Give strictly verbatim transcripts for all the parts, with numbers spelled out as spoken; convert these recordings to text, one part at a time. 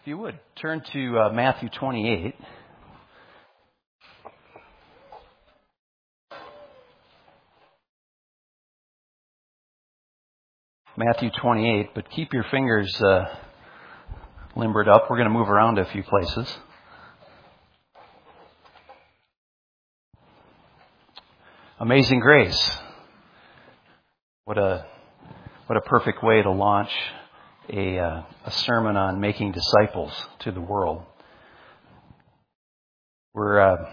you would, turn to uh, Matthew twenty-eight. Matthew twenty-eight, but keep your fingers uh, limbered up. We're going to move around a few places. Amazing Grace. What a what a perfect way to launch a uh, a sermon on making disciples to the world. We're uh,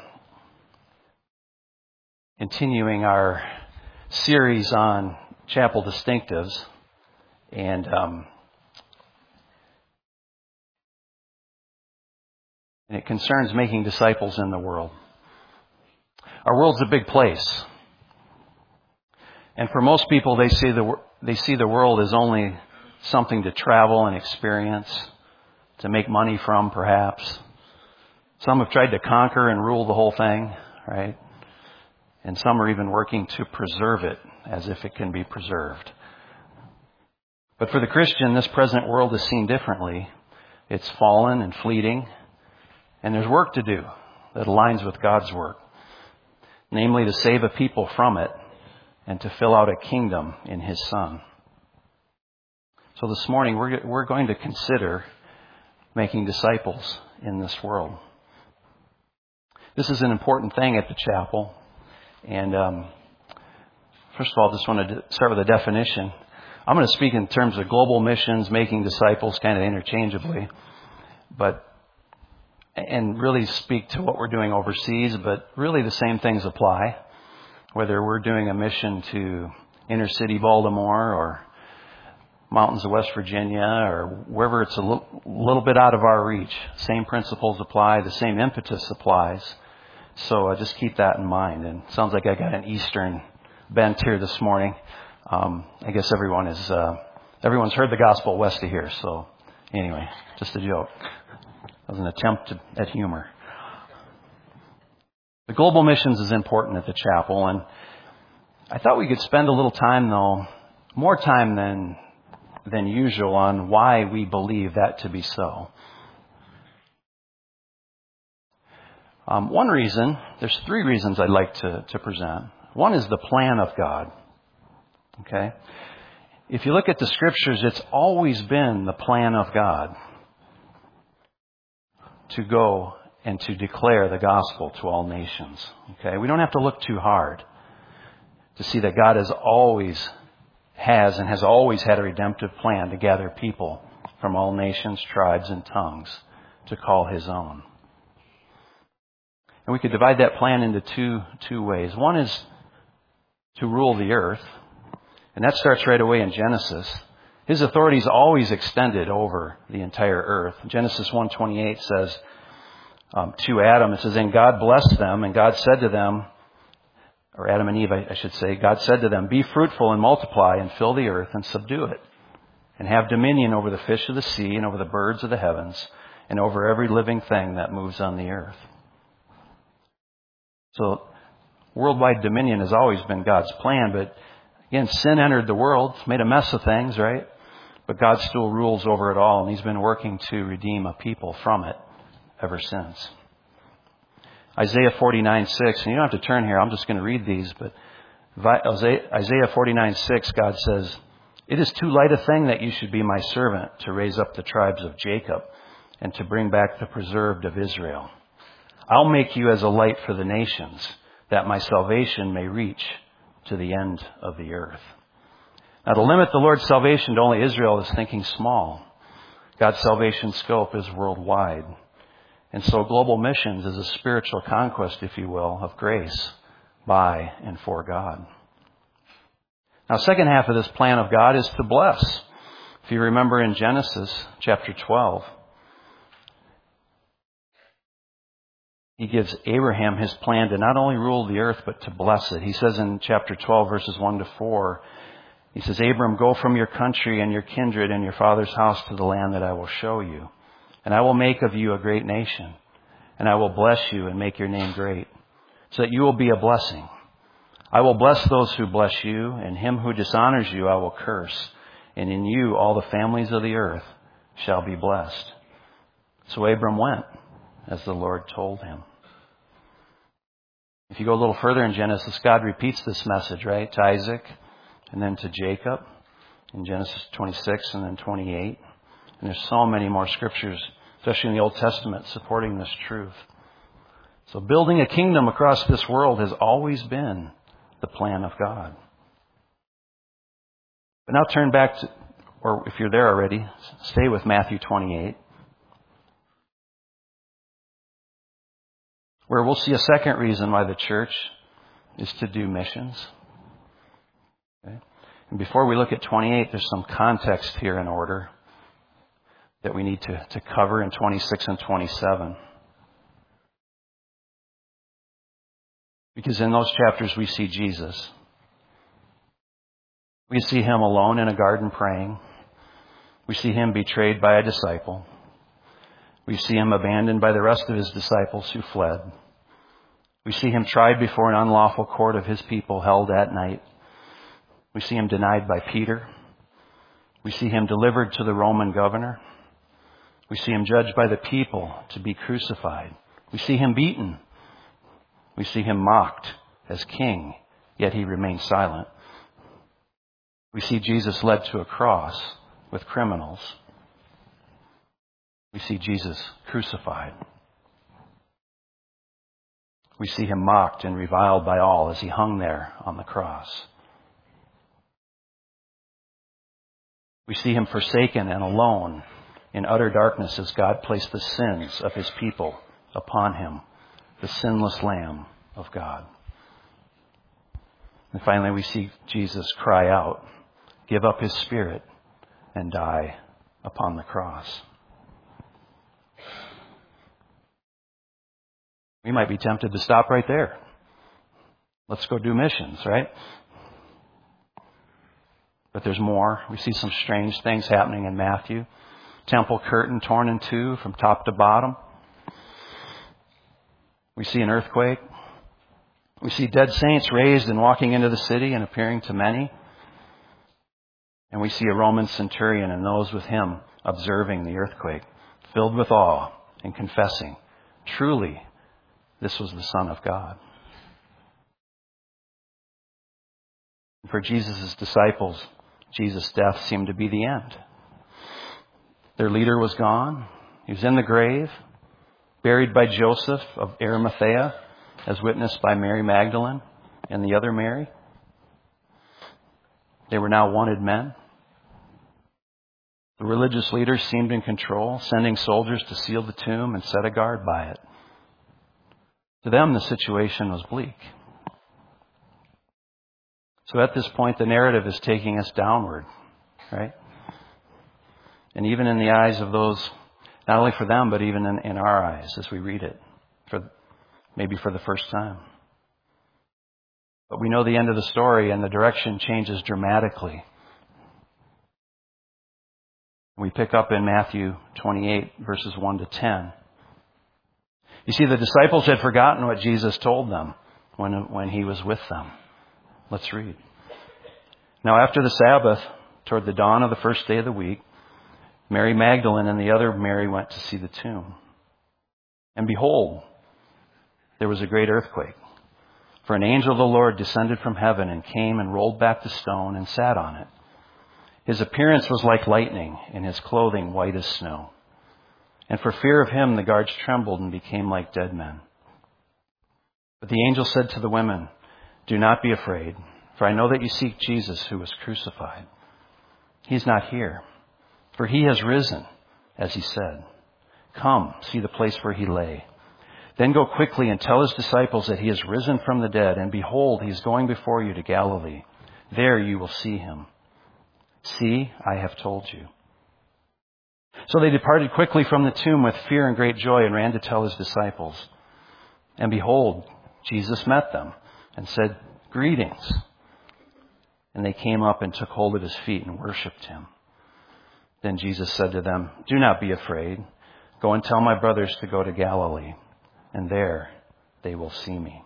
continuing our series on chapel distinctives, and um, and it concerns making disciples in the world. Our world's a big place, and for most people, they see the they see the world as only something to travel and experience, to make money from, perhaps. Some have tried to conquer and rule the whole thing, right? And some are even working to preserve it as if it can be preserved. But for the Christian, this present world is seen differently. It's fallen and fleeting, and there's work to do that aligns with God's work, namely to save a people from it and to fill out a kingdom in His Son. So this morning, we're we're going to consider making disciples in this world. This is an important thing at the chapel. And um, first of all, I just wanted to start with a definition. I'm going to speak in terms of global missions, making disciples, kind of interchangeably, but and really speak to what we're doing overseas. But really, the same things apply, whether we're doing a mission to inner city Baltimore or mountains of West Virginia or wherever it's a little, little bit out of our reach. Same principles apply. The same impetus applies. So uh, just keep that in mind. And it sounds like I got an Eastern bent here this morning. Um, I guess everyone is uh, everyone's heard the gospel west of here. So anyway, just a joke. It was an attempt to, at humor. The global missions is important at the chapel, and I thought we could spend a little time, though, more time than than usual, on why we believe that to be so. Um, one reason, there's three reasons I'd like to, to present. One is the plan of God. Okay? If you look at the scriptures, it's always been the plan of God to go and to declare the gospel to all nations. Okay? We don't have to look too hard to see that God has always has and has always had a redemptive plan to gather people from all nations, tribes, and tongues to call His own. And we could divide that plan into two two ways. One is to rule the earth, and that starts right away in Genesis. His authority is always extended over the entire earth. Genesis one twenty-eight says um, to Adam, it says, "And God blessed them, and God said to them," or Adam and Eve, I should say, God said to them, "Be fruitful and multiply and fill the earth and subdue it, and have dominion over the fish of the sea and over the birds of the heavens and over every living thing that moves on the earth." So worldwide dominion has always been God's plan, but again, sin entered the world, made a mess of things, right? But God still rules over it all, and He's been working to redeem a people from it ever since. Isaiah forty-nine six, and you don't have to turn here, I'm just going to read these, but Isaiah forty-nine six, God says, "It is too light a thing that you should be my servant to raise up the tribes of Jacob and to bring back the preserved of Israel. I'll make you as a light for the nations, that my salvation may reach to the end of the earth." Now, to limit the Lord's salvation to only Israel is thinking small. God's salvation scope is worldwide. And so global missions is a spiritual conquest, if you will, of grace by and for God. Now, second half of this plan of God is to bless. If you remember in Genesis chapter twelve, He gives Abraham his plan to not only rule the earth, but to bless it. He says in chapter twelve, verses one to four, he says, "Abram, go from your country and your kindred and your father's house to the land that I will show you. And I will make of you a great nation, and I will bless you and make your name great, so that you will be a blessing. I will bless those who bless you, and him who dishonors you I will curse. And in you all the families of the earth shall be blessed." So Abram went, as the Lord told him. If you go a little further in Genesis, God repeats this message, right? To Isaac, and then to Jacob, in Genesis twenty-six and then twenty-eight. And there's so many more scriptures, especially in the Old Testament, supporting this truth. So building a kingdom across this world has always been the plan of God. But now turn back to, or if you're there already, stay with Matthew twenty-eight, where we'll see a second reason why the church is to do missions. Okay? And before we look at twenty-eight, there's some context here in order that we need to, to cover in twenty-six and twenty-seven. Because in those chapters we see Jesus. We see him alone in a garden praying. We see him betrayed by a disciple. We see him abandoned by the rest of his disciples who fled. We see him tried before an unlawful court of his people held at night. We see him denied by Peter. We see him delivered to the Roman governor. We see him judged by the people to be crucified. We see him beaten. We see him mocked as king, yet he remains silent. We see Jesus led to a cross with criminals. We see Jesus crucified. We see him mocked and reviled by all as he hung there on the cross. We see him forsaken and alone in utter darkness as God placed the sins of his people upon him, the sinless Lamb of God. And finally, we see Jesus cry out, give up his spirit, and die upon the cross. We might be tempted to stop right there. Let's go do missions, right? But there's more. We see some strange things happening in Matthew. Temple curtain torn in two from top to bottom. We see an earthquake. We see dead saints raised and walking into the city and appearing to many. And we see a Roman centurion and those with him observing the earthquake, filled with awe and confessing, truly, this was the Son of God. For Jesus' disciples, Jesus' death seemed to be the end. Their leader was gone. He was in the grave, buried by Joseph of Arimathea, as witnessed by Mary Magdalene and the other Mary. They were now wanted men. The religious leaders seemed in control, sending soldiers to seal the tomb and set a guard by it. To them, the situation was bleak. So at this point, the narrative is taking us downward, right? And even in the eyes of those, not only for them, but even in, in our eyes as we read it, for maybe for the first time. But we know the end of the story, and the direction changes dramatically. We pick up in Matthew twenty-eight, verses one to ten. You see, the disciples had forgotten what Jesus told them when, when he was with them. Let's read. Now after the Sabbath, toward the dawn of the first day of the week, Mary Magdalene and the other Mary went to see the tomb. And behold, there was a great earthquake. For an angel of the Lord descended from heaven and came and rolled back the stone and sat on it. His appearance was like lightning, and his clothing white as snow. And for fear of him, the guards trembled and became like dead men. But the angel said to the women, do not be afraid, for I know that you seek Jesus who was crucified. He is not here, for he has risen, as he said. Come, see the place where he lay. Then go quickly and tell his disciples that he has risen from the dead, and behold, he is going before you to Galilee. There you will see him. See, I have told you. So they departed quickly from the tomb with fear and great joy and ran to tell his disciples. And behold, Jesus met them and said, greetings. And they came up and took hold of his feet and worshipped him. Then Jesus said to them, do not be afraid. Go and tell my brothers to go to Galilee, and there they will see me.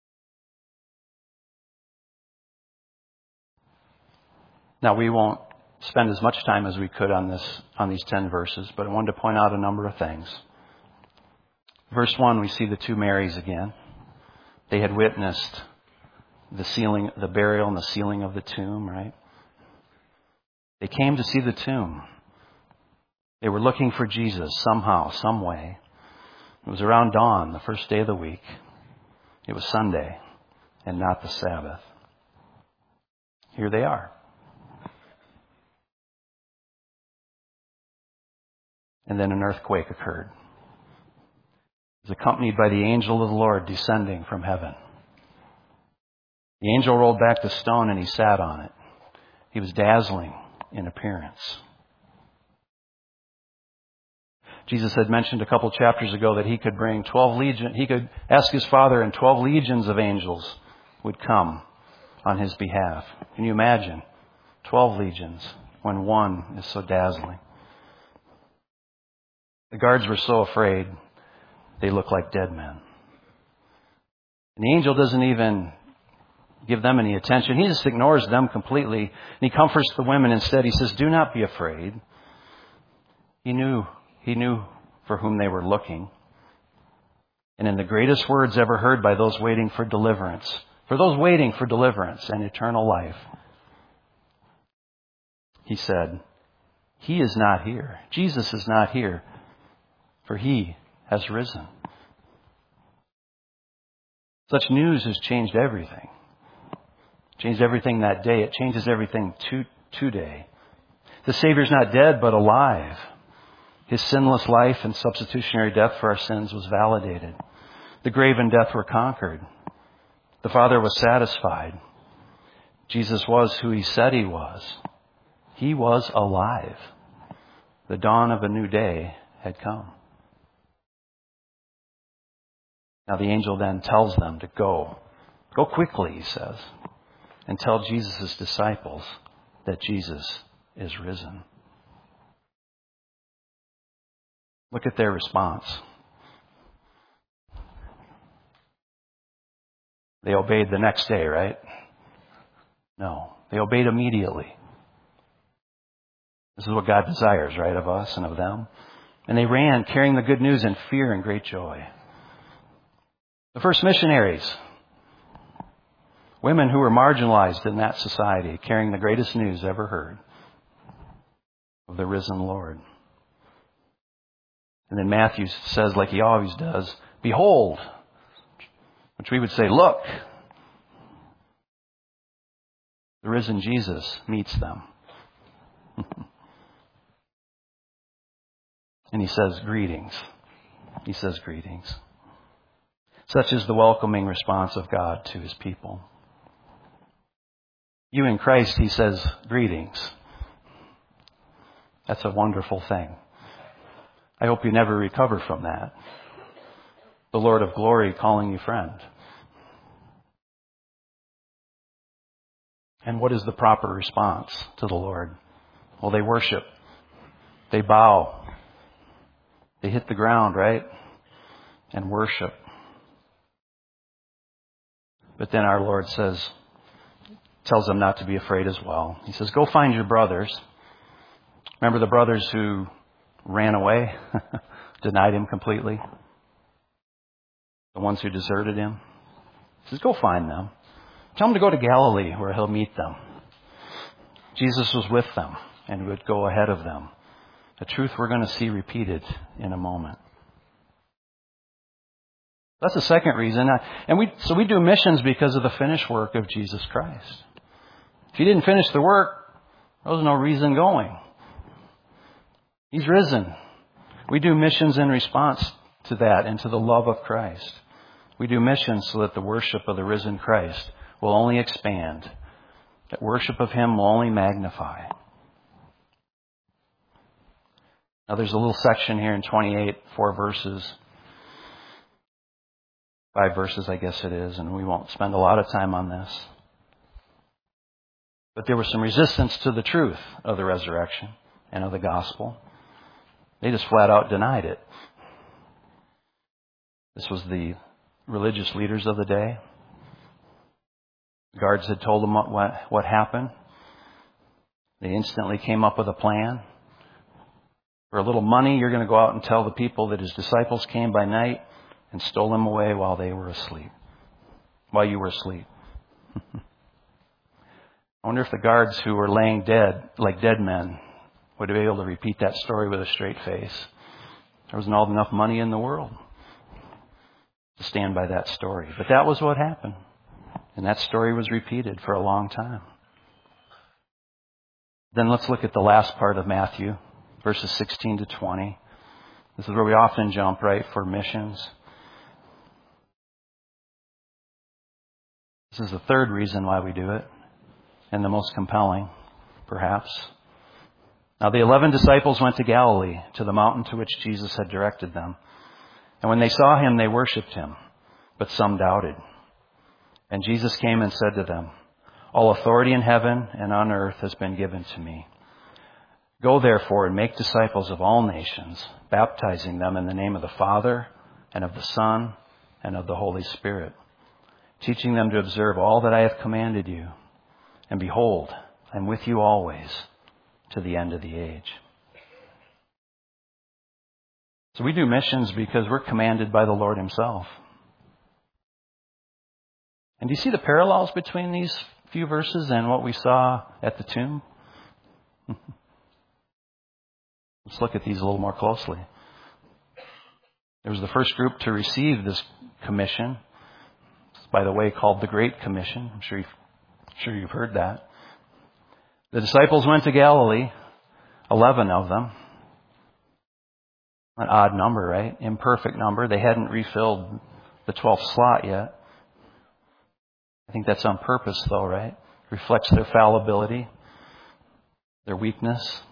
Now we won't spend as much time as we could on this, on these ten verses, but I wanted to point out a number of things. Verse one, we see the two Marys again. They had witnessed the sealing, the burial and the sealing of the tomb, right? They came to see the tomb. They were looking for Jesus somehow, some way. It was around dawn, the first day of the week. It was Sunday and not the Sabbath. Here they are. And then an earthquake occurred. It was accompanied by the angel of the Lord descending from heaven. The angel rolled back the stone and he sat on it. He was dazzling in appearance. Jesus had mentioned a couple chapters ago that he could bring twelve legions, he could ask his Father and twelve legions of angels would come on his behalf. Can you imagine? Twelve legions when one is so dazzling. The guards were so afraid, they looked like dead men. And the angel doesn't even give them any attention. He just ignores them completely. And he comforts the women instead. He says, do not be afraid. He knew, he knew for whom they were looking. And in the greatest words ever heard by those waiting for deliverance, for those waiting for deliverance and eternal life, he said, he is not here. Jesus is not here. For he has risen. Such news has changed everything. Changed everything that day. It changes everything to, today. The Savior's not dead, but alive. His sinless life and substitutionary death for our sins was validated. The grave and death were conquered. The Father was satisfied. Jesus was who he said he was. He was alive. The dawn of a new day had come. Now the angel then tells them to go. Go quickly, he says, and tell Jesus' disciples that Jesus is risen. Look at their response. They obeyed the next day, right? No, they obeyed immediately. This is what God desires, right, of us and of them. And they ran, carrying the good news in fear and great joy. The first missionaries, women who were marginalized in that society, carrying the greatest news ever heard of the risen Lord. And then Matthew says, like he always does, behold, which we would say, look. The risen Jesus meets them. And he says, greetings. He says, greetings. Such is the welcoming response of God to his people. You in Christ, he says, greetings. That's a wonderful thing. I hope you never recover from that. The Lord of glory calling you friend. And what is the proper response to the Lord? Well, they worship. They bow. They hit the ground, right? And worship. But then our Lord says, tells them not to be afraid as well. He says, go find your brothers. Remember the brothers who ran away, denied him completely? The ones who deserted him? He says, go find them. Tell them to go to Galilee where he'll meet them. Jesus was with them and would go ahead of them. A truth we're going to see repeated in a moment. That's the second reason. And we, so we do missions because of the finished work of Jesus Christ. If he didn't finish the work, there was no reason going. He's risen. We do missions in response to that and to the love of Christ. We do missions so that the worship of the risen Christ will only expand. That worship of him will only magnify. Now there's a little section here in twenty-eight, four verses. Five verses, I guess it is, and we won't spend a lot of time on this. But there was some resistance to the truth of the resurrection and of the gospel. They just flat out denied it. This was the religious leaders of the day. The guards had told them what, what, what happened. They instantly came up with a plan. For a little money, you're going to go out and tell the people that his disciples came by night and stole them away while they were asleep, while you were asleep. I wonder if the guards who were laying dead, like dead men, would be able to repeat that story with a straight face. There wasn't all enough money in the world to stand by that story. But that was what happened. And that story was repeated for a long time. Then let's look at the last part of Matthew, verses sixteen to twenty. This is where we often jump, right, for missions. This is the third reason why we do it, and the most compelling, perhaps. Now the eleven disciples went to Galilee, to the mountain to which Jesus had directed them. And when they saw him, they worshipped him, but some doubted. And Jesus came and said to them, "All authority in heaven and on earth has been given to me. Go therefore and make disciples of all nations, baptizing them in the name of the Father and of the Son and of the Holy Spirit, teaching them to observe all that I have commanded you. And behold, I am with you always to the end of the age." So we do missions because we're commanded by the Lord himself. And do you see the parallels between these few verses and what we saw at the tomb? Let's look at these a little more closely. There was the first group to receive this commission. It's, by the way, called the Great Commission. I'm sure you've, sure you've heard that. The disciples went to Galilee, eleven of them. An odd number, right? Imperfect number. They hadn't refilled the twelfth slot yet. I think that's on purpose, though, right? Reflects their fallibility, their weakness.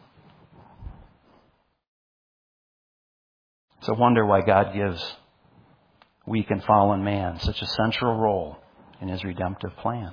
It's a wonder why God gives weak and fallen man such a central role in his redemptive plan.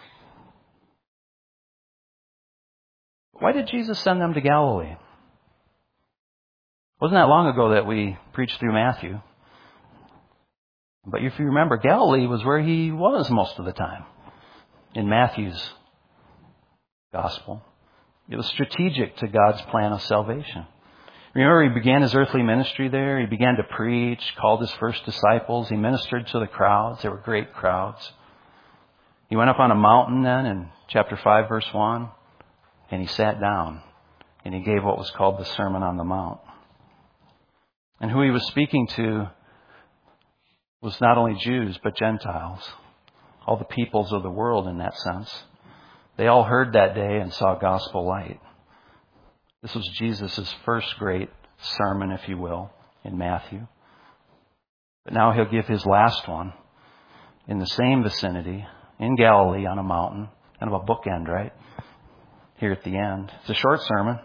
Why did Jesus send them to Galilee? It wasn't that long ago that we preached through Matthew. But if you remember, Galilee was where he was most of the time in Matthew's gospel. It was strategic to God's plan of salvation. Remember, he began his earthly ministry there. He began to preach, called his first disciples. He ministered to the crowds. There were great crowds. He went up on a mountain then in chapter five, verse one, and he sat down, and he gave what was called the Sermon on the Mount. And who he was speaking to was not only Jews, but Gentiles, all the peoples of the world in that sense. They all heard that day and saw gospel light. This was Jesus' first great sermon, if you will, in Matthew. But now he'll give his last one in the same vicinity, in Galilee on a mountain, kind of a bookend, right? Here at the end. It's a short sermon,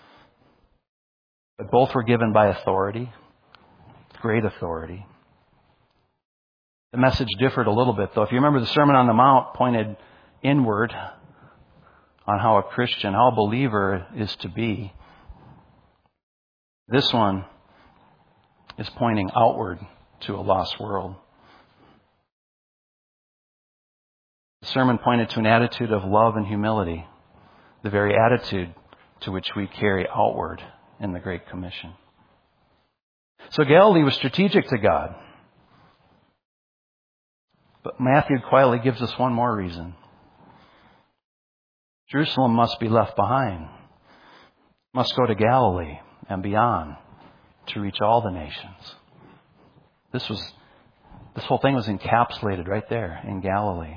but both were given by authority, great authority. The message differed a little bit, though. If you remember, the Sermon on the Mount pointed inward on how a Christian, how a believer is to be. This one is pointing outward to a lost world. The sermon pointed to an attitude of love and humility, the very attitude to which we carry outward in the Great Commission. So Galilee was strategic to God. But Matthew quietly gives us one more reason. Jerusalem must be left behind, must go to Galilee and beyond to reach all the nations. This was, this whole thing was encapsulated right there in Galilee.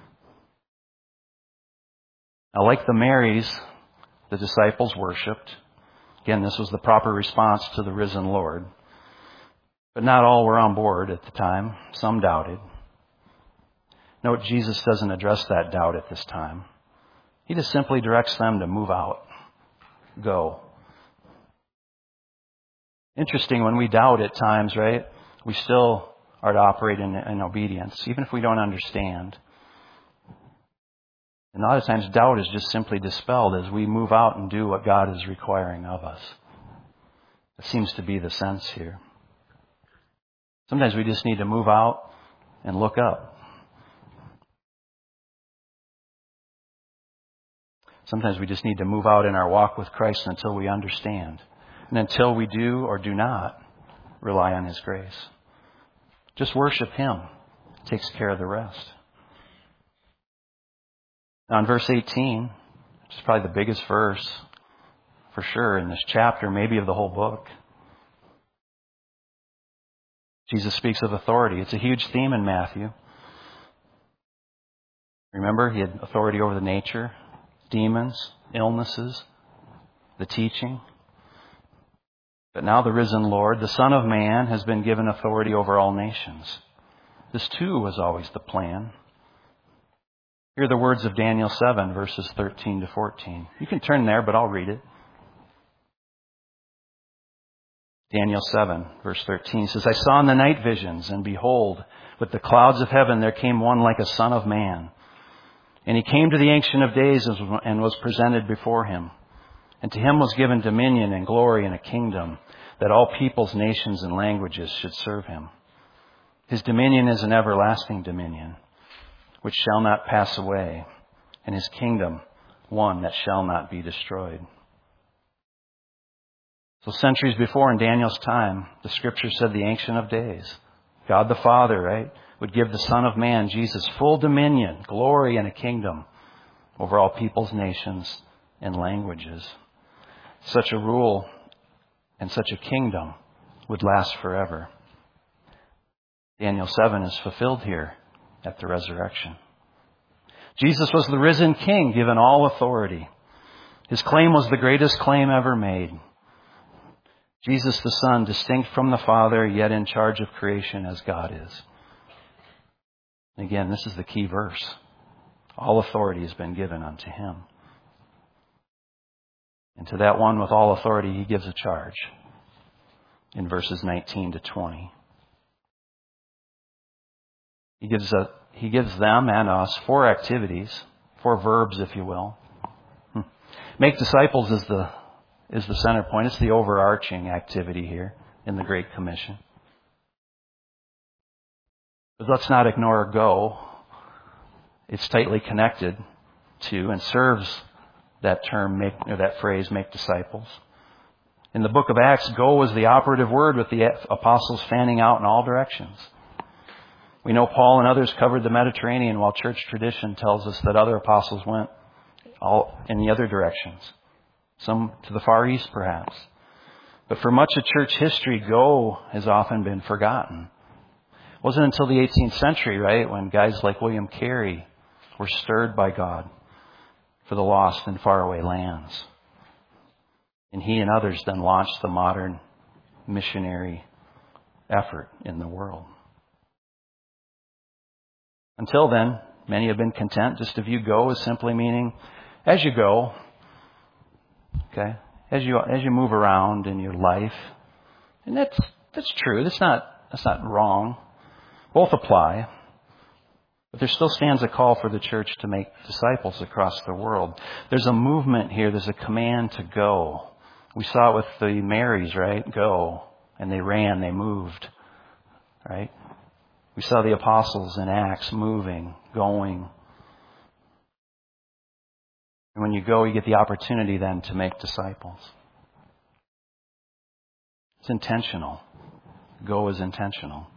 Now, like the Marys, the disciples worshipped. Again, this was the proper response to the risen Lord. But not all were on board at the time. Some doubted. Note, Jesus doesn't address that doubt at this time. He just simply directs them to move out. Go. Interesting, when we doubt at times, right, we still are to operate in, in obedience, even if we don't understand. And a lot of times doubt is just simply dispelled as we move out and do what God is requiring of us. That seems to be the sense here. Sometimes we just need to move out and look up. Sometimes we just need to move out in our walk with Christ until we understand. And until we do or do not rely on His grace. Just worship Him. It takes care of the rest. Now in verse eighteen, which is probably the biggest verse for sure in this chapter, maybe of the whole book, Jesus speaks of authority. It's a huge theme in Matthew. Remember, He had authority over the nature, demons, illnesses, the teaching. But now the risen Lord, the Son of Man, has been given authority over all nations. This too was always the plan. Here are the words of Daniel seven, verses thirteen to fourteen. You can turn there, but I'll read it. Daniel seven, verse thirteen says, I saw in the night visions, and behold, with the clouds of heaven there came one like a son of man. And he came to the Ancient of Days and was presented before him. And to him was given dominion and glory and a kingdom, that all peoples, nations, and languages should serve him. His dominion is an everlasting dominion, which shall not pass away, and his kingdom one that shall not be destroyed. So centuries before, in Daniel's time, the Scripture said the Ancient of Days, God the Father, right, would give the Son of Man, Jesus, full dominion, glory, and a kingdom over all peoples, nations, and languages. Such a rule and such a kingdom would last forever. Daniel seven is fulfilled here at the resurrection. Jesus was the risen King, given all authority. His claim was the greatest claim ever made. Jesus the Son, distinct from the Father, yet in charge of creation as God is. Again, this is the key verse. All authority has been given unto Him. And to that one with all authority, He gives a charge in verses nineteen to twenty. He gives, a, he gives them and us four activities, four verbs, if you will. Make disciples is the, is the center point. It's the overarching activity here in the Great Commission. But let's not ignore go. It's tightly connected to and serves that term, make, or that phrase, make disciples. In the book of Acts, go was the operative word, with the apostles fanning out in all directions. We know Paul and others covered the Mediterranean, while church tradition tells us that other apostles went all in the other directions. Some to the Far East, perhaps. But for much of church history, go has often been forgotten. It wasn't until the eighteenth century, right, when guys like William Carey were stirred by God for the lost in faraway lands. And he and others then launched the modern missionary effort in the world. Until then, many have been content just to view go as simply meaning as you go, okay, as you as you move around in your life. And that's that's true. That's not that's not wrong. Both apply. But there still stands a call for the church to make disciples across the world. There's a movement here. There's a command to go. We saw it with the Marys, right? Go. And they ran. They moved. Right? We saw the apostles in Acts moving, going. And when you go, you get the opportunity then to make disciples. It's intentional. Go is intentional.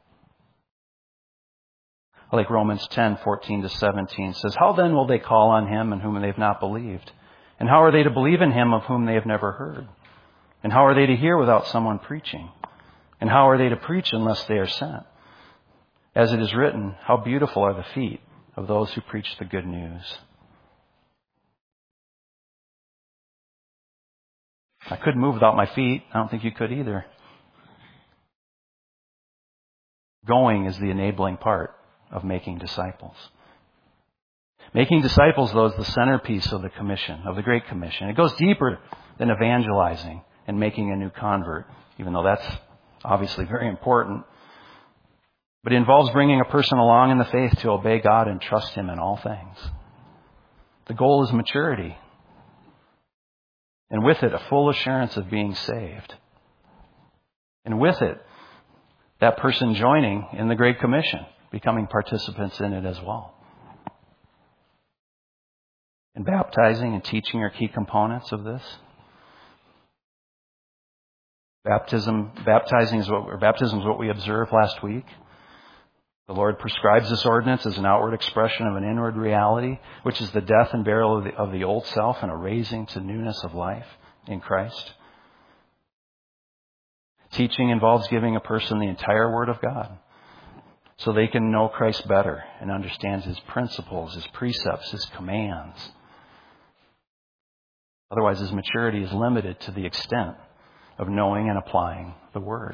Like Romans ten, fourteen to seventeen says, how then will they call on Him in whom they have not believed? And how are they to believe in Him of whom they have never heard? And how are they to hear without someone preaching? And how are they to preach unless they are sent? As it is written, how beautiful are the feet of those who preach the good news. I couldn't move without my feet. I don't think you could either. Going is the enabling part of making disciples. Making disciples, though, is the centerpiece of the commission, of the Great Commission. It goes deeper than evangelizing and making a new convert, even though that's obviously very important. But it involves bringing a person along in the faith to obey God and trust Him in all things. The goal is maturity. And with it, a full assurance of being saved. And with it, that person joining in the Great Commission, becoming participants in it as well. And baptizing and teaching are key components of this. Baptism, baptizing is what, or baptism is what we observed last week. The Lord prescribes this ordinance as an outward expression of an inward reality, which is the death and burial of the, of the old self and a raising to newness of life in Christ. Teaching involves giving a person the entire Word of God so they can know Christ better and understand His principles, His precepts, His commands. Otherwise, his maturity is limited to the extent of knowing and applying the Word.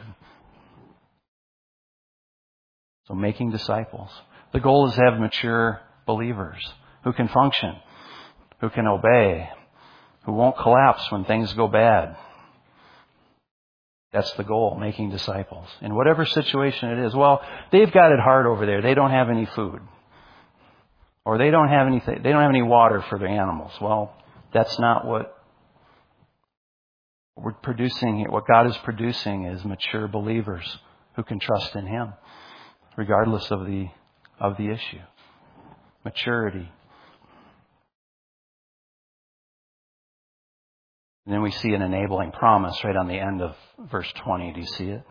So making disciples. The goal is to have mature believers who can function, who can obey, who won't collapse when things go bad. That's the goal, making disciples. In whatever situation it is. Well, they've got it hard over there. They don't have any food. Or they don't have anything, they don't have any water for their animals. Well, that's not what we're producing here. What God is producing is mature believers who can trust in Him, regardless of the of the issue. Maturity. And then we see an enabling promise right on the end of verse twenty. Do you see it?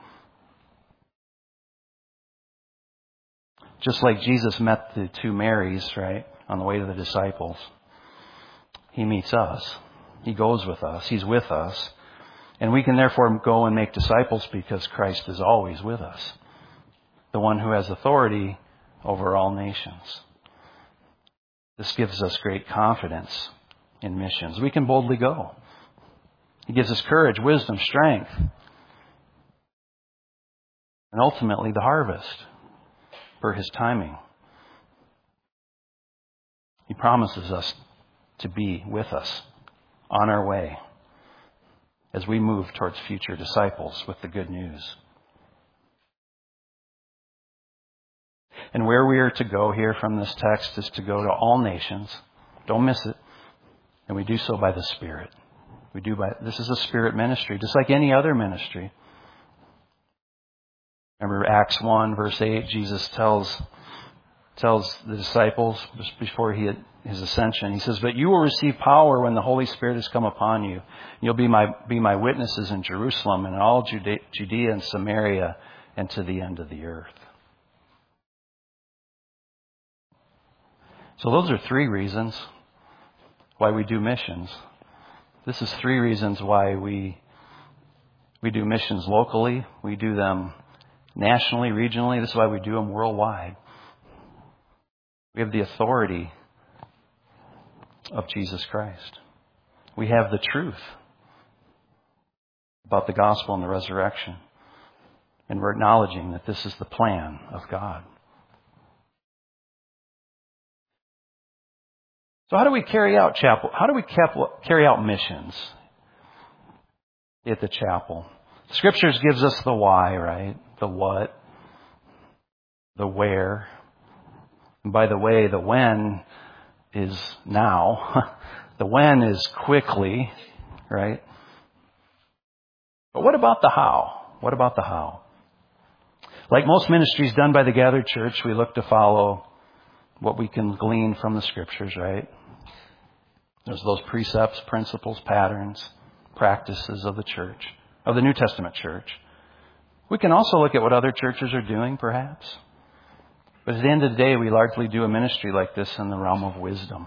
Just like Jesus met the two Marys, right, on the way to the disciples, He meets us. He goes with us. He's with us. And we can therefore go and make disciples because Christ is always with us. The one who has authority over all nations. This gives us great confidence in missions. We can boldly go. He gives us courage, wisdom, strength, and ultimately the harvest for His timing. He promises us to be with us on our way as we move towards future disciples with the good news. And where we are to go here from this text is to go to all nations. Don't miss it. And we do so by the Spirit. We do by, this is a Spirit ministry, just like any other ministry. Remember Acts one, verse eight, Jesus tells tells the disciples just before he had his ascension, He says, "But you will receive power when the Holy Spirit has come upon you. You'll be my be my witnesses in Jerusalem and all Judea, Judea and Samaria and to the end of the earth." So those are three reasons why we do missions. This is three reasons why we we do missions locally. We do them nationally, regionally. This is why we do them worldwide. We have the authority of Jesus Christ. We have the truth about the gospel and the resurrection. And we're acknowledging that this is the plan of God. So how do we carry out chapel? How do we carry out missions at the chapel? Scriptures gives us the why, right? The what, the where. And by the way, the when is now. The when is quickly, right? But what about the how? What about the how? Like most ministries done by the gathered church, we look to follow what we can glean from the Scriptures, right? There's those precepts, principles, patterns, practices of the church, of the New Testament church. We can also look at what other churches are doing, perhaps. But at the end of the day, we largely do a ministry like this in the realm of wisdom.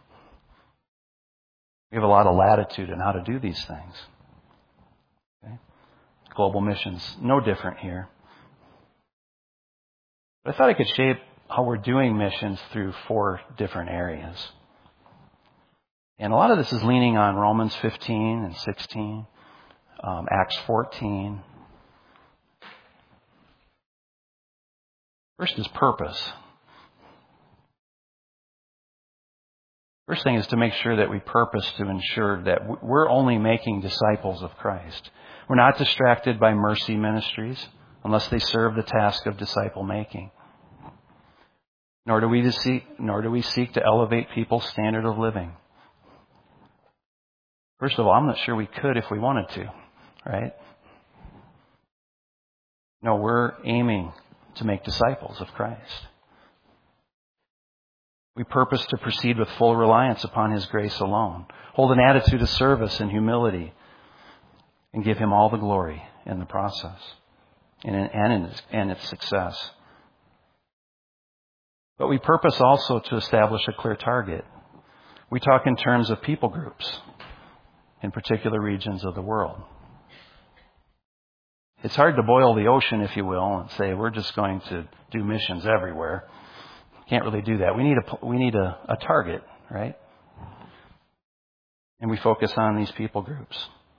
We have a lot of latitude in how to do these things. Okay? Global missions, no different here. But I thought I could shape how we're doing missions through four different areas. And a lot of this is leaning on Romans fifteen and sixteen, um, Acts fourteen. First is purpose. First thing is to make sure that we purpose to ensure that we're only making disciples of Christ. We're not distracted by mercy ministries unless they serve the task of disciple making. Nor do we seek, nor do we seek to elevate people's standard of living. First of all, I'm not sure we could if we wanted to, right? No, we're aiming to make disciples of Christ. We purpose to proceed with full reliance upon His grace alone. Hold an attitude of service and humility and give Him all the glory in the process and in, and in its, and its success. But we purpose also to establish a clear target. We talk in terms of people groups in particular regions of the world. It's hard to boil the ocean, if you will, and say we're just going to do missions everywhere. Can't really do that. We need a we need a, a target, right? And we focus on these people groups.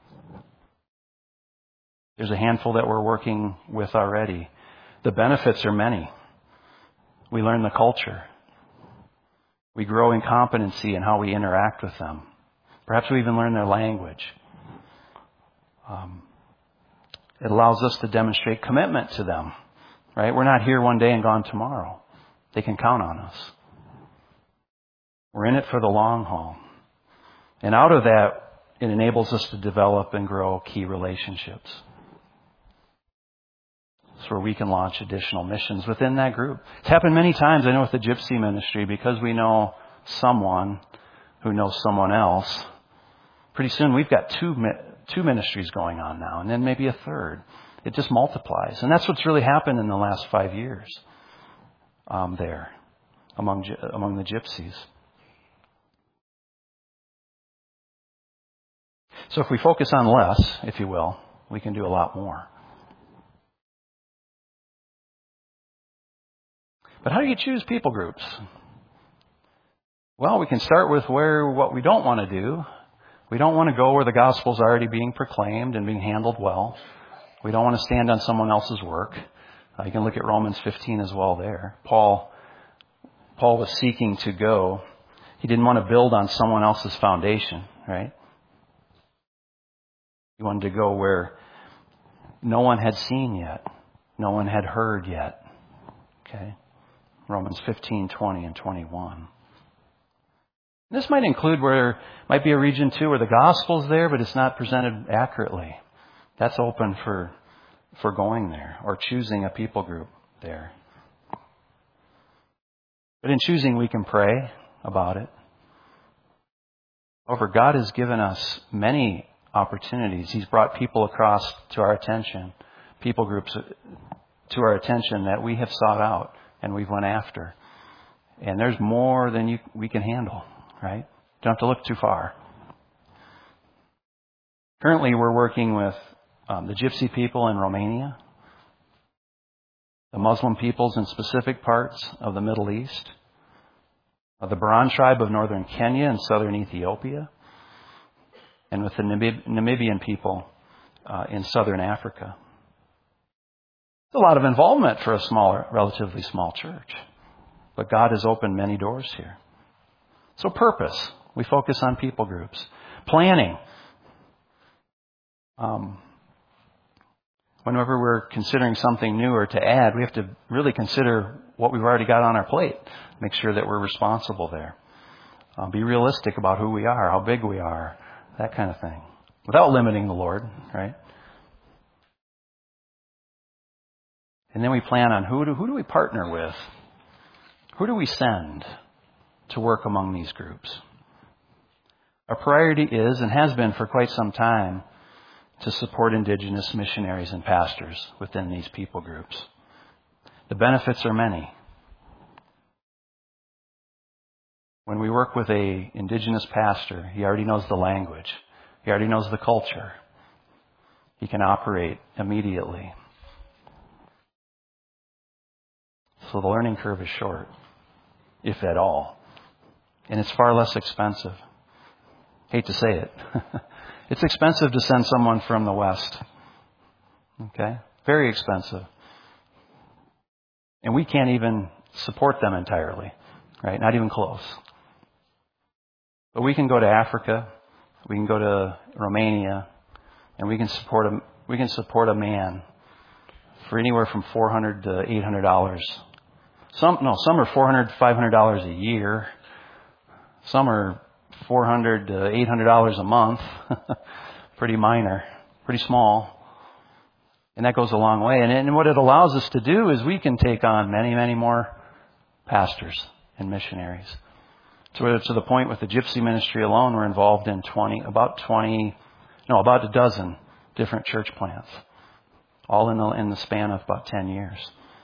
There's a handful that we're working with already. The benefits are many. We learn the culture. We grow in competency in how we interact with them. Perhaps we even learn their language. Um, it allows us to demonstrate commitment to them, right? We're not here one day and gone tomorrow. They can count on us. We're in it for the long haul. And out of that, it enables us to develop and grow key relationships. It's where we can launch additional missions within that group. It's happened many times, I know, with the Gypsy ministry, because we know someone who knows someone else. Pretty soon we've got two two ministries going on now, and then maybe a third. It just multiplies. And that's what's really happened in the last five years um, there among among the Gypsies. So if we focus on less, if you will, we can do a lot more. But how do you choose people groups? Well, we can start with where what we don't want to do. We don't want to go where the gospel's already being proclaimed and being handled well. We don't want to stand on someone else's work. Uh, you can look at Romans fifteen as well there. Paul, Paul was seeking to go. He didn't want to build on someone else's foundation, right? He wanted to go where no one had seen yet. No one had heard yet. Okay? Romans fifteen, twenty, and twenty-one. This might include where might be a region too where the gospel's there, but it's not presented accurately. That's open for for going there or choosing a people group there. But in choosing, we can pray about it. However, God has given us many opportunities. He's brought people across to our attention, people groups to our attention that we have sought out and we've went after. And there's more than you, we can handle, right? Don't have to look too far. Currently, we're working with um, the Gypsy people in Romania, the Muslim peoples in specific parts of the Middle East, of the Baran tribe of northern Kenya and southern Ethiopia, and with the Namib- Namibian people uh, in southern Africa. It's a lot of involvement for a smaller, relatively small church. But God has opened many doors here. So purpose. We focus on people groups. Planning. Um, whenever we're considering something new or to add, we have to really consider what we've already got on our plate. Make sure that we're responsible there. Uh, be realistic about who we are, how big we are, that kind of thing. Without limiting the Lord, right? And then we plan on who do, who do we partner with? Who do we send to work among these groups? Our priority is, and has been for quite some time, to support indigenous missionaries and pastors within these people groups. The benefits are many. When we work with a indigenous pastor, he already knows the language. He already knows the culture. He can operate immediately. So the learning curve is short, if at all. And it's far less expensive. Hate to say it. It's expensive to send someone from the West. Okay? Very expensive. And we can't even support them entirely. Right? Not even close. But we can go to Africa. We can go to Romania. And we can support a, we can support a man for anywhere from four hundred dollars to eight hundred dollars. Some, no, some are four hundred dollars, five hundred dollars a year. Some are four hundred dollars to eight hundred dollars a month. Pretty minor, pretty small. And that goes a long way. And, and what it allows us to do is we can take on many, many more pastors and missionaries To, to the point with the Gypsy Ministry alone, we're involved in twenty, about twenty, no, about a dozen different church plants, all in the, in the span of about ten years.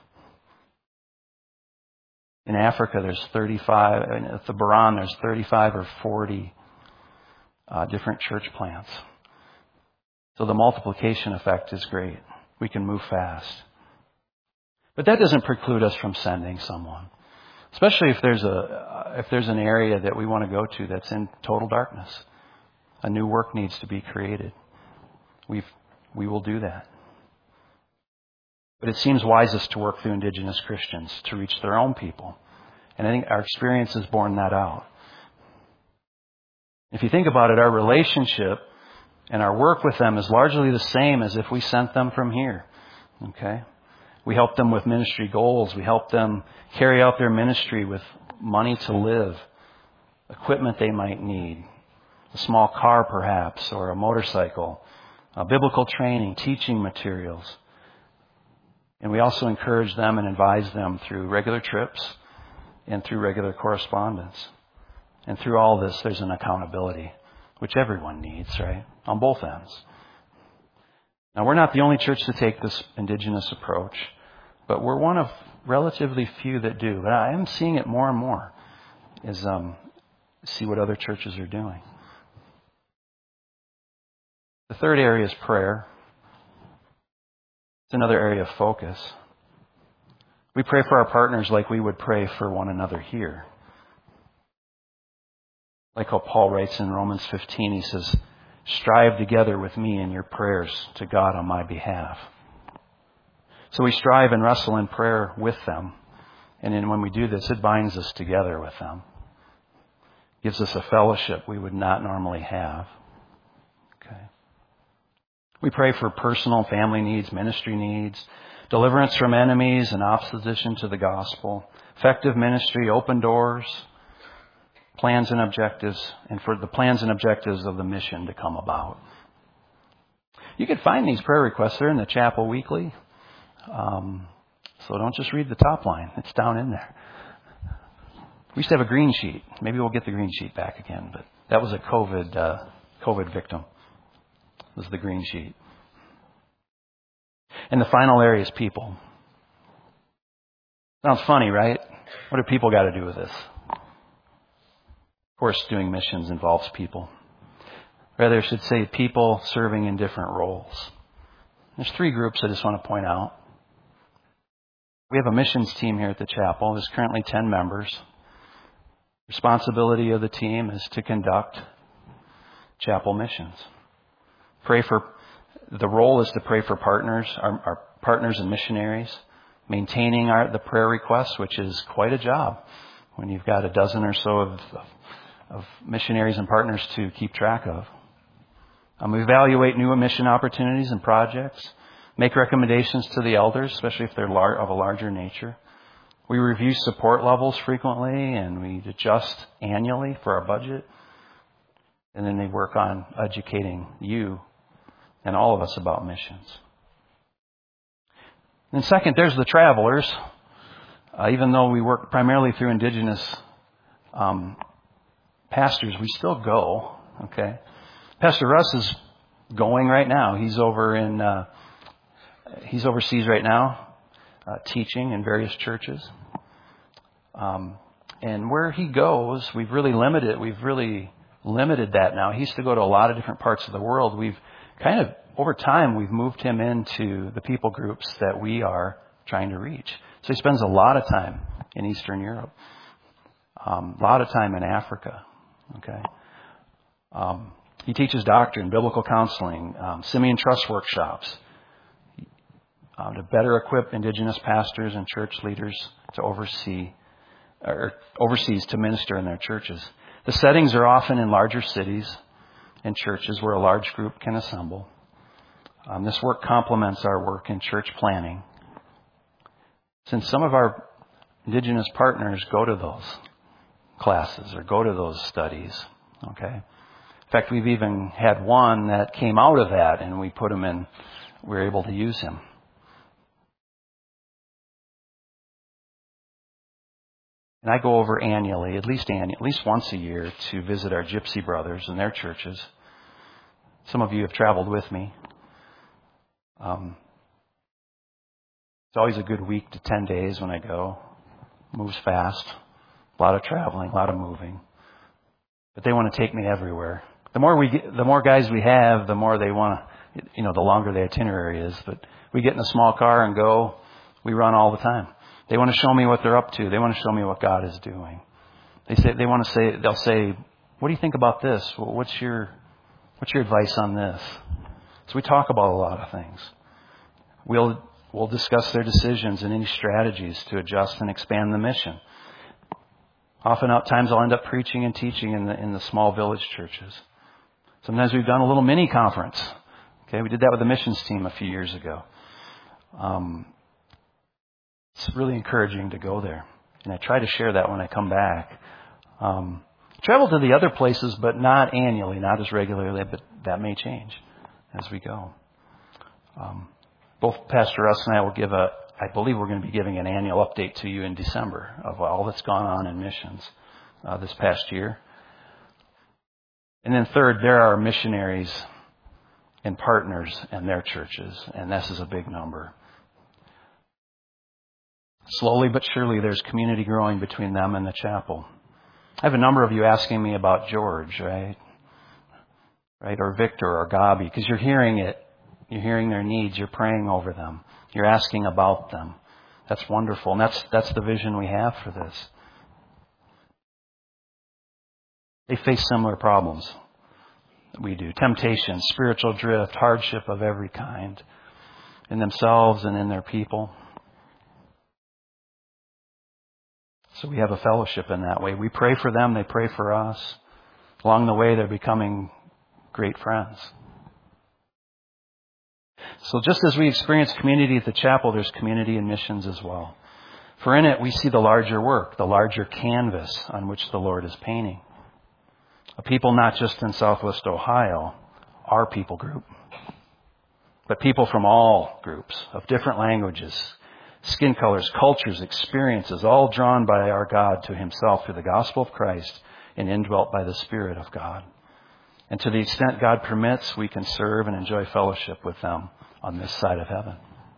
In Africa, there's thirty-five, at the Buran, there's thirty-five or forty uh, different church plants. So the multiplication effect is great. We can move fast. But that doesn't preclude us from sending someone. Especially if there's a if there's an area that we want to go to that's in total darkness. A new work needs to be created. We've we will do that. But it seems wisest to work through indigenous Christians to reach their own people. And I think our experience has borne that out. If you think about it, our relationship and our work with them is largely the same as if we sent them from here. Okay? We help them with ministry goals. We help them carry out their ministry with money to live, equipment they might need, a small car perhaps, or a motorcycle, uh, biblical training, teaching materials. And we also encourage them and advise them through regular trips and through regular correspondence. And through all this, there's an accountability, which everyone needs, right? On both ends. Now, we're not the only church to take this indigenous approach, but we're one of relatively few that do. But I am seeing it more and more, is um, see what other churches are doing. The third area is prayer. It's another area of focus. We pray for our partners like we would pray for one another here. Like how Paul writes in Romans fifteen, he says, strive together with me in your prayers to God on my behalf. So we strive and wrestle in prayer with them. And then when we do this, it binds us together with them. Gives us a fellowship we would not normally have. Okay. We pray for personal family needs, ministry needs, deliverance from enemies and opposition to the gospel, effective ministry, open doors, plans and objectives, and for the plans and objectives of the mission to come about. You can find these prayer requests there in the Chapel Weekly. Um, so don't just read the top line. It's down in there. We used to have a green sheet. Maybe we'll get the green sheet back again, but that was a COVID uh, COVID victim. It was the green sheet. And the final area is people. Sounds funny, right? What do people got to do with this? Of course, doing missions involves people. Rather, I should say people serving in different roles. There's three groups I just want to point out. We have a missions team here at the chapel. There's currently ten members. Responsibility of the team is to conduct chapel missions. Pray for, the role is to pray for partners, our, our partners and missionaries, maintaining our, the prayer requests, which is quite a job when you've got a dozen or so of, of, of missionaries and partners to keep track of. Um, we evaluate new mission opportunities and projects, make recommendations to the elders, especially if they're lar- of a larger nature. We review support levels frequently, and we adjust annually for our budget. And then they work on educating you and all of us about missions. And second, there's the travelers. Uh, even though we work primarily through indigenous um, pastors, we still go. Okay, Pastor Russ is going right now. He's over in uh, he's overseas right now, uh, teaching in various churches. Um, and where he goes, we've really limited. We've really limited that now. He used to go to a lot of different parts of the world. We've kind of, over time, we've moved him into the people groups that we are trying to reach. So he spends a lot of time in Eastern Europe, um, a lot of time in Africa. Okay, um, he teaches doctrine, biblical counseling, um, Simeon Trust workshops um, to better equip indigenous pastors and church leaders to oversee or overseas to minister in their churches. The settings are often in larger cities and churches where a large group can assemble. Um, this work complements our work in church planning. Since some of our indigenous partners go to those classes or go to those studies, okay. In fact, we've even had one that came out of that, and we put him in. We were able to use him. And I go over annually, at least annually, at least once a year, to visit our Gypsy brothers and their churches. Some of you have traveled with me. Um, it's always a good week to ten days when I go. Moves fast. A lot of traveling, a lot of moving. But they want to take me everywhere. The more we get, the more guys we have, the more they want to, you know, the longer the itinerary is. But we get in a small car and go. We run all the time. They want to show me what they're up to. They want to show me what God is doing. They say they want to say. They'll say, "What do you think about this? What's your what's your advice on this?" So we talk about a lot of things. We'll we'll discuss their decisions and any strategies to adjust and expand the mission. Often, at times, I'll end up preaching and teaching in the in the small village churches. Sometimes we've done a little mini conference. Okay, we did that with the missions team a few years ago. Um, it's really encouraging to go there, and I try to share that when I come back. Um, travel to the other places, but not annually, not as regularly. But that may change as we go. Um, both Pastor Russ and I will give a. I believe we're going to be giving an annual update to you in December of all that's gone on in missions uh, this past year. And then third, there are missionaries and partners and their churches, and this is a big number. Slowly but surely, there's community growing between them and the chapel. I have a number of you asking me about George, right? Right, or Victor or Gabi, because you're hearing it. You're hearing their needs. You're praying over them. You're asking about them. That's wonderful. And that's that's the vision we have for this. They face similar problems that we do. Temptation, spiritual drift, hardship of every kind in themselves and in their people. So we have a fellowship in that way. We pray for them. They pray for us. Along the way, they're becoming great friends. So just as we experience community at the chapel, there's community in missions as well. For in it, we see the larger work, the larger canvas on which the Lord is painting. A people not just in Southwest Ohio, our people group, but people from all groups of different languages, skin colors, cultures, experiences, all drawn by our God to Himself through the gospel of Christ and indwelt by the Spirit of God. And to the extent God permits, we can serve and enjoy fellowship with them on this side of heaven.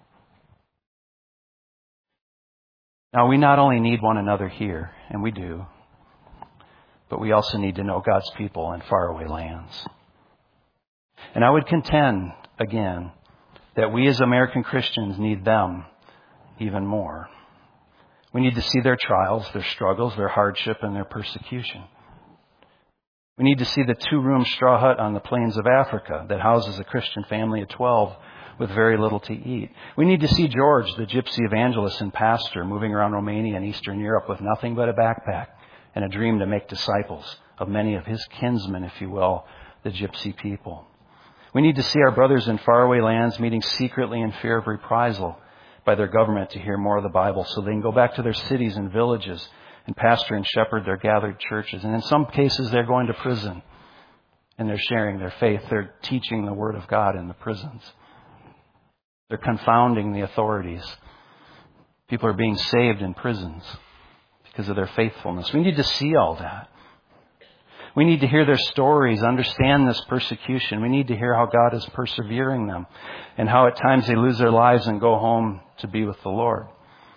Now, we not only need one another here, and we do, but we also need to know God's people in faraway lands. And I would contend, again, that we as American Christians need them even more. We need to see their trials, their struggles, their hardship, and their persecution. We need to see the two-room straw hut on the plains of Africa that houses a Christian family of twelve with very little to eat. We need to see George, the gypsy evangelist and pastor, moving around Romania and Eastern Europe with nothing but a backpack and a dream to make disciples of many of his kinsmen, if you will, the gypsy people. We need to see our brothers in faraway lands meeting secretly in fear of reprisal by their government to hear more of the Bible so they can go back to their cities and villages and pastor and shepherd their gathered churches. And in some cases, they're going to prison and they're sharing their faith. They're teaching the Word of God in the prisons. They're confounding the authorities. People are being saved in prisons because of their faithfulness. We need to see all that. We need to hear their stories, understand this persecution. We need to hear how God is persevering them and how at times they lose their lives and go home to be with the Lord.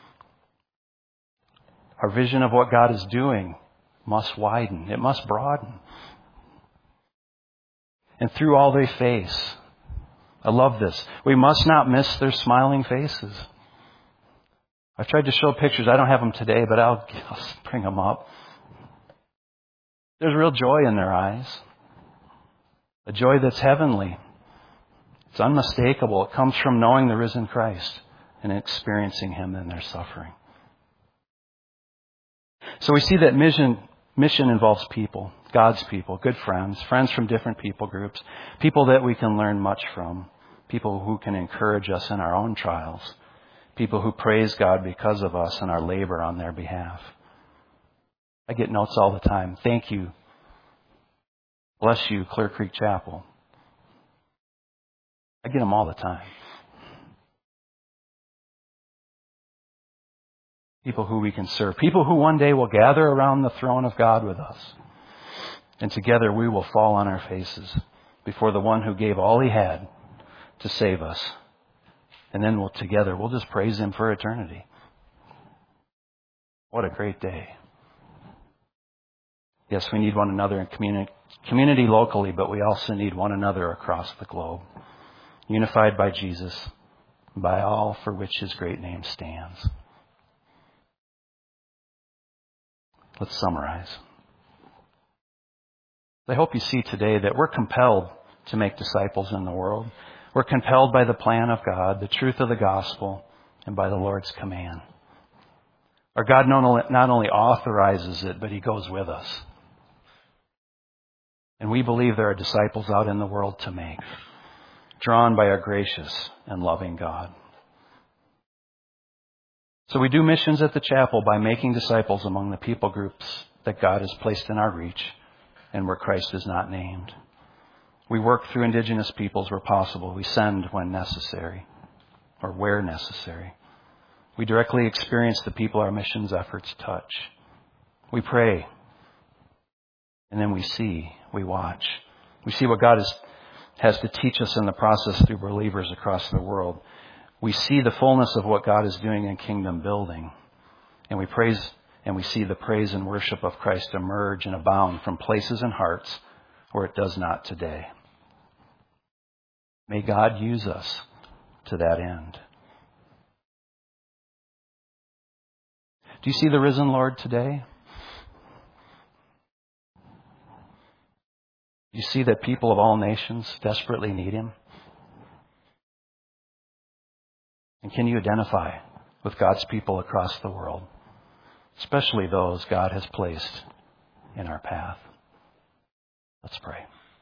Our vision of what God is doing must widen. It must broaden. And through all they face, I love this, we must not miss their smiling faces. I've tried to show pictures. I don't have them today, but I'll, I'll bring them up. There's real joy in their eyes. A joy that's heavenly. It's unmistakable. It comes from knowing the risen Christ and experiencing Him in their suffering. So we see that mission, mission involves people, God's people, good friends, friends from different people groups, people that we can learn much from, people who can encourage us in our own trials, people who praise God because of us and our labor on their behalf. I get notes all the time. Thank you. Bless you, Clear Creek Chapel. I get them all the time. People who we can serve. People who one day will gather around the throne of God with us. And together we will fall on our faces before the one who gave all he had to save us. And then we'll together, we'll just praise him for eternity. What a great day. Yes, we need one another in community, community locally, but we also need one another across the globe. Unified by Jesus, by all for which his great name stands. Let's summarize. I hope you see today that we're compelled to make disciples in the world. We're compelled by the plan of God, the truth of the gospel, and by the Lord's command. Our God not only authorizes it, but he goes with us. And we believe there are disciples out in the world to make, drawn by our gracious and loving God. So we do missions at the chapel by making disciples among the people groups that God has placed in our reach and where Christ is not named. We work through indigenous peoples where possible. We send when necessary or where necessary. We directly experience the people our missions efforts touch. We pray, and then we see, we watch. We see what God is, has to teach us in the process through believers across the world. We see the fullness of what God is doing in kingdom building. And we praise, and we see the praise and worship of Christ emerge and abound from places and hearts where it does not today. May God use us to that end. Do you see the risen Lord today? Do you see that people of all nations desperately need him? And can you identify with God's people across the world, especially those God has placed in our path? Let's pray.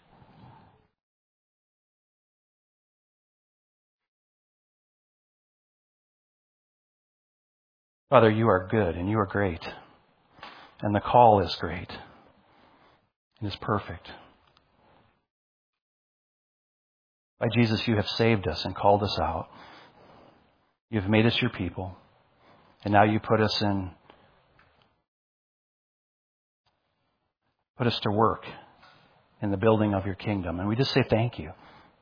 Father, you are good and you are great. And the call is great. It is perfect. By Jesus, you have saved us and called us out. You have made us your people. And now you put us in, put us to work in the building of your kingdom. And we just say thank you.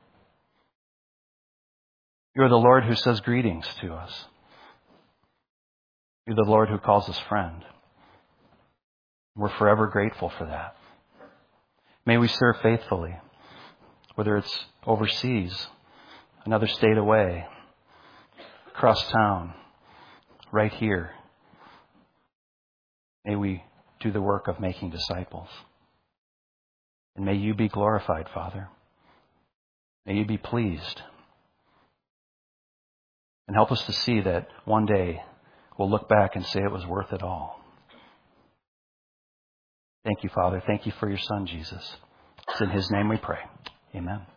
You are the Lord who says greetings to us. You're the Lord who calls us friend. We're forever grateful for that. May we serve faithfully, whether it's overseas, another state away, across town, right here. May we do the work of making disciples. And may you be glorified, Father. May you be pleased. And help us to see that one day we'll look back and say it was worth it all. Thank you, Father. Thank you for your Son, Jesus. It's in his name we pray. Amen.